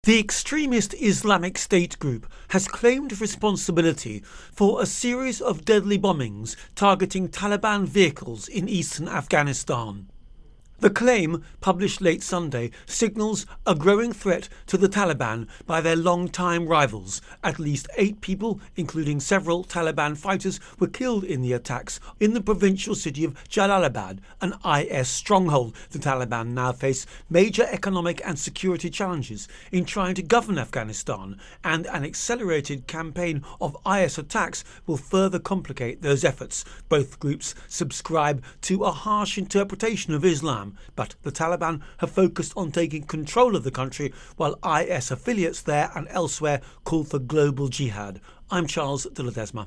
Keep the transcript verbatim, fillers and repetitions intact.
The extremist Islamic State group has claimed responsibility for a series of deadly bombings targeting Taliban vehicles in eastern Afghanistan. The claim, published late Sunday, signals a growing threat to the Taliban by their long-time rivals. At least eight people, including several Taliban fighters, were killed in the attacks in the provincial city of Jalalabad, an I S stronghold. The Taliban now face major economic and security challenges in trying to govern Afghanistan, and an accelerated campaign of I S attacks will further complicate those efforts. Both groups subscribe to a harsh interpretation of Islam, but the Taliban have focused on taking control of the country, while I S affiliates there and elsewhere call for global jihad. I'm Charles de Ledesma.